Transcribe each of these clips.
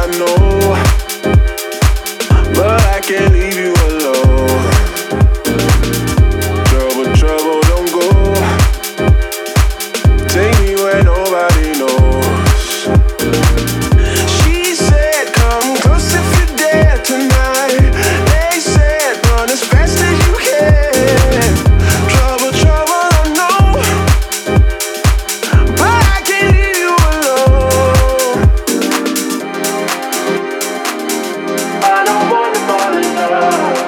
know, but I can't leave you alone. Trouble, trouble, don't go. Take me where nobody knows. She said, come close if you dare tonight. They said, run as fast as you can. Trouble, trouble, I know, but I can't leave you alone. I don't wanna fall in love.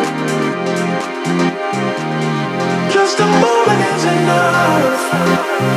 Just a moment is enough.